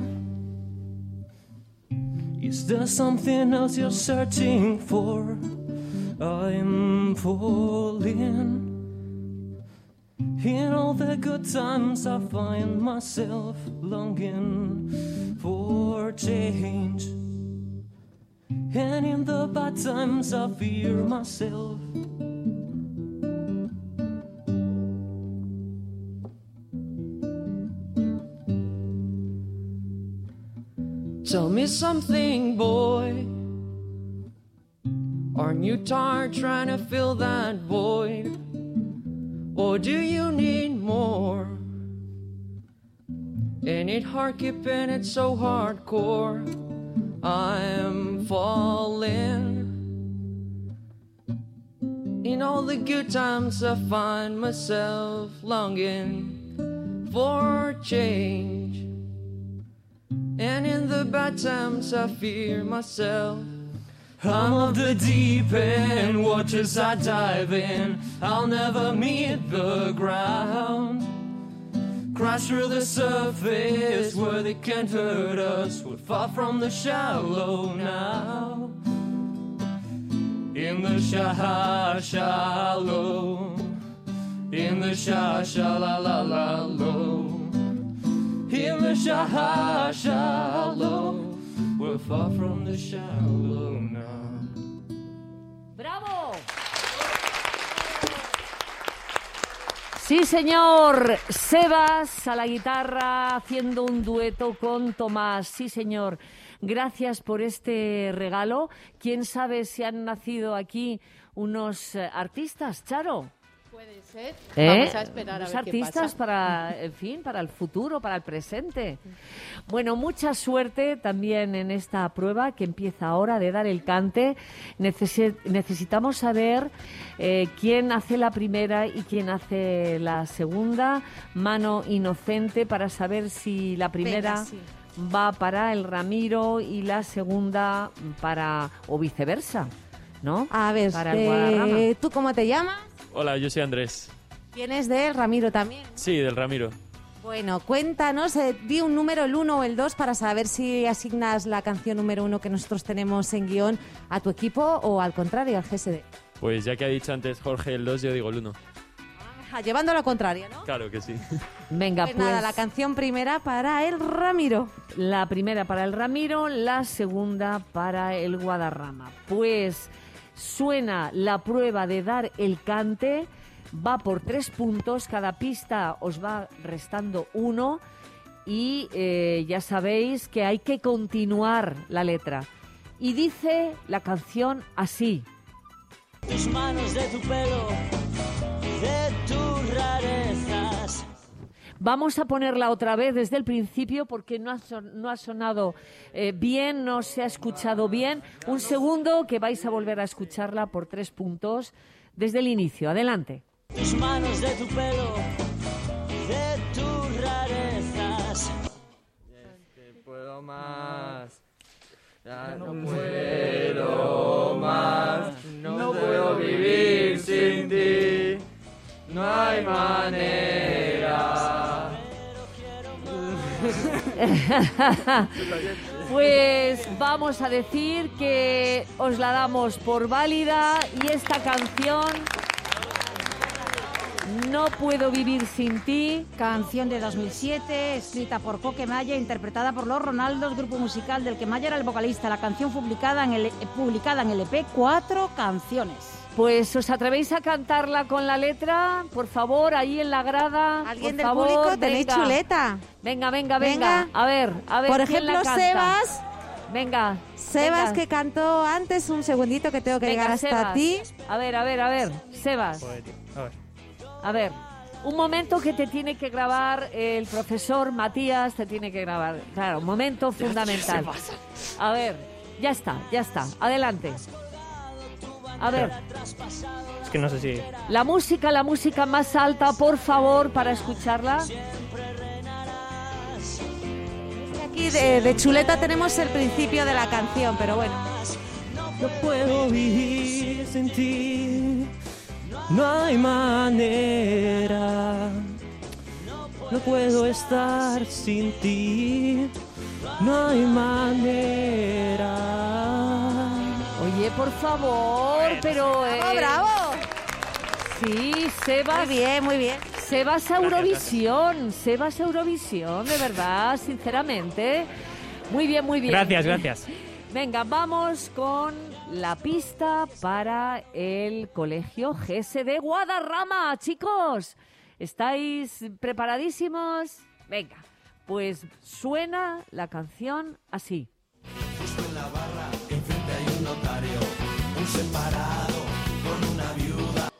Is there something else you're searching for? I'm falling. In all the good times I find myself longing for change, and in the bad times I fear myself. Tell me something, boy. Aren't you tired trying to fill that void? Or do you need more? Ain't it hard keeping it so hardcore? I'm falling. In all the good times I find myself longing for change, and in the bad times I fear myself. I'm of the deep end, waters I dive in. I'll never meet the ground. Crash through the surface where they can't hurt us. We're far from the shallow now. In the sha shallow, in the sha sha la la la low, in the sha shallow. We're far from the shallow now. ¡Bravo! Sí, señor. Sebas a la guitarra haciendo un dueto con Tomás. Sí, señor. Gracias por este regalo. ¿Quién sabe si han nacido aquí unos eh, artistas, Charo? Puede ser. ¿Eh? Vamos a esperar a Los ver qué artistas pasa. para, en fin, para el futuro, para el presente. Bueno, mucha suerte también en esta prueba que empieza ahora de dar el cante. Necesi- necesitamos saber eh, quién hace la primera y quién hace la segunda. Mano inocente para saber si la primera Venga, sí. va para el Ramiro y la segunda para, o viceversa, ¿no? A ver, para el eh, Guadarrama. ¿tú cómo te llamas? Hola, yo soy Andrés. ¿Tienes de Ramiro también? Sí, del Ramiro. Bueno, cuéntanos, eh, di un número, el uno o el dos, para saber si asignas la canción número uno que nosotros tenemos en guión a tu equipo o al contrario, al G S D. Pues ya que ha dicho antes Jorge el dos, yo digo el uno. Ah, llevando a la contraria, ¿no? Claro que sí. Venga, Pues pues, nada, la canción primera para el Ramiro. la primera para el Ramiro, la segunda para el Guadarrama. Pues suena la prueba de dar el cante, va por tres puntos, cada pista os va restando uno y eh, ya sabéis que hay que continuar la letra. Y dice la canción así. Tus manos de tu pelo, de tus rarezas. Vamos a ponerla otra vez desde el principio porque no ha, son- no ha sonado eh, bien, no se ha escuchado bien. Un segundo que vais a volver a escucharla por tres puntos desde el inicio. Adelante. Tus manos de tu pelo, de tus rarezas. No puedo más. Ya no puedo más. No puedo vivir sin ti. No hay manera. Pues vamos a decir que os la damos por válida y esta canción, No puedo vivir sin ti. Canción de dos mil siete, escrita por Coque Maya, interpretada por Los Ronaldos, grupo musical del que Maya era el vocalista. La canción publicada en el, publicada en el E P Cuatro Canciones. Pues, ¿os atrevéis a cantarla con la letra? Por favor, ahí en la grada. ¿Alguien por del favor, público tenéis venga. chuleta? Venga, venga, venga, Venga. A ver, a ver. Por ¿quién la ejemplo, canta? Sebas. Venga. Sebas, venga. que cantó antes, un segundito que tengo que Venga, llegar hasta Sebas. ti. A ver, a ver, a ver. Sebas. A ver. A ver. Un momento que te tiene que grabar el profesor Matías, te tiene que grabar. Claro, un momento fundamental. A ver, ya está, ya está. Adelante. A ver, Es que no sé si... la música, la música más alta, por favor, para escucharla. Aquí de, de chuleta tenemos el principio de la canción, pero bueno. No puedo vivir sin ti, no hay manera. No puedo estar sin ti, no hay manera. Oye, por favor, pero... ¡Bravo, eh, bravo! Sí, Sebas... Muy bien, muy bien. Sebas a Eurovisión, Sebas a Eurovisión, de verdad, sinceramente. Muy bien, muy bien. Gracias, gracias. Venga, vamos con la pista para el Colegio G S de Guadarrama, chicos. ¿Estáis preparadísimos? Venga, pues suena la canción así. Justo en la barra, enfrente hay un notario, un separado con una viuda.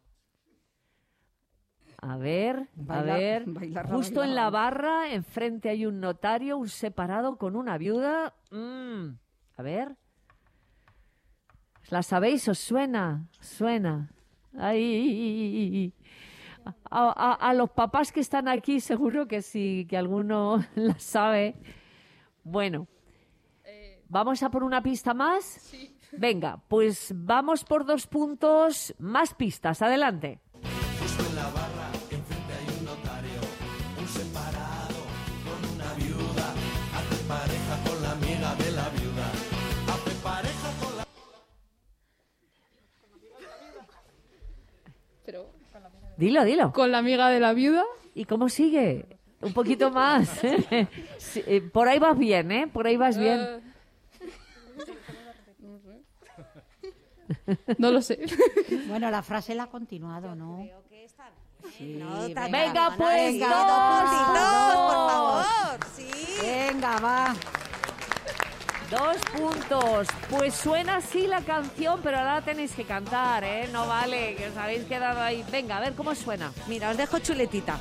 A ver, Bailar- a ver. bailar, Justo bailar. en la barra, enfrente hay un notario, un separado con una viuda. Mm, a ver. ¿La sabéis? ¿Os suena? Suena. Ay. A, a- a los papás que están aquí seguro que sí, que alguno la sabe. Bueno, ¿vamos a por una pista más? Sí. Venga, pues vamos por dos puntos, más pistas. Adelante. Justo en la barra, enfrente hay un notario, un separado con una viuda. Hace pareja con la amiga de la viuda. Hace pareja con la... Pero... Dilo, dilo. Con la amiga de la viuda. ¿Y cómo sigue? Un poquito más. ¿eh? Sí, eh, por ahí vas bien, ¿eh? Por ahí vas bien. Eh, No lo sé. Bueno, la frase la ha continuado, ¿no? Sí, venga, Venga, pues venga, dos, dos puntitos, por dos. favor. Sí. Venga, va. Dos puntos. Pues suena así la canción, pero ahora la tenéis que cantar, ¿eh? No vale, que os habéis quedado ahí. Venga, a ver cómo suena. Mira, os dejo chuletita.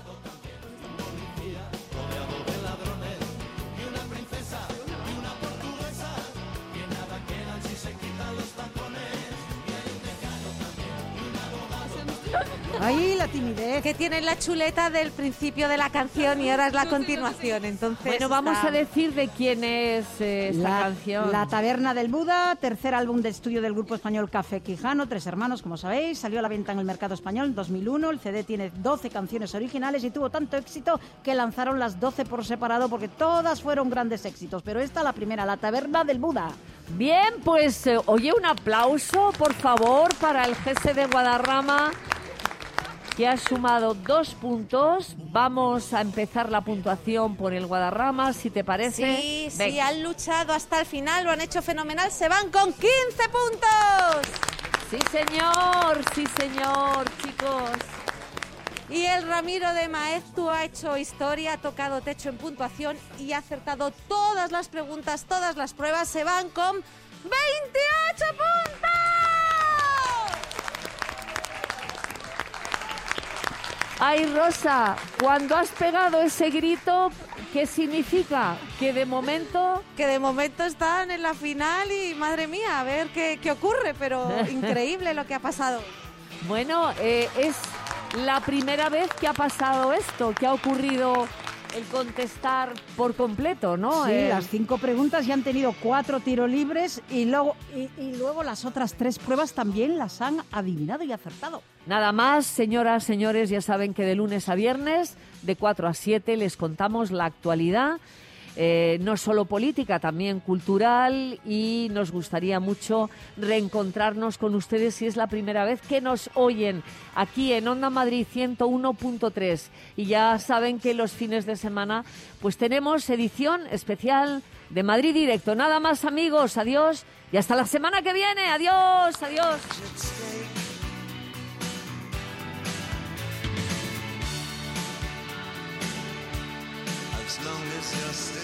Ahí la timidez. Que tienen la chuleta del principio de la canción y ahora es la continuación. Entonces, Bueno, vamos está- a decir de quién es eh, esta La, canción. La Taberna del Buda, tercer álbum de estudio del grupo español Café Quijano, tres hermanos, como sabéis, salió a la venta en el mercado español en dos mil uno, el C D tiene doce canciones originales y tuvo tanto éxito que lanzaron las doce por separado porque todas fueron grandes éxitos, pero esta la primera, La Taberna del Buda. Bien, pues eh, oye, un aplauso, por favor, para el G S de Guadarrama, que ha sumado dos puntos. Vamos a empezar la puntuación por el Guadarrama, si te parece. Sí, sí, Venga. han luchado hasta el final, lo han hecho fenomenal, se van con quince puntos. Sí, señor, sí, señor, chicos. Y el Ramiro de Maeztu ha hecho historia, ha tocado techo en puntuación y ha acertado todas las preguntas, todas las pruebas. Se van con veintiocho puntos. Ay, Rosa, cuando has pegado ese grito, ¿qué significa? Que de momento... Que de momento están en la final y, madre mía, a ver qué, qué ocurre, pero increíble lo que ha pasado. Bueno, eh, es la primera vez que ha pasado esto, que ha ocurrido el contestar por completo, ¿no? Sí, Eh, las cinco preguntas ya han tenido cuatro tiros libres y luego, y, y luego las otras tres pruebas también las han adivinado y acertado. Nada más, señoras, señores, ya saben que de lunes a viernes, de cuatro a siete, les contamos la actualidad, eh, no solo política, también cultural, y nos gustaría mucho reencontrarnos con ustedes si es la primera vez que nos oyen aquí en Onda Madrid ciento uno punto tres. Y ya saben que los fines de semana pues tenemos edición especial de Madrid Directo. Nada más, amigos, adiós y hasta la semana que viene. Adiós, adiós. As long as you're still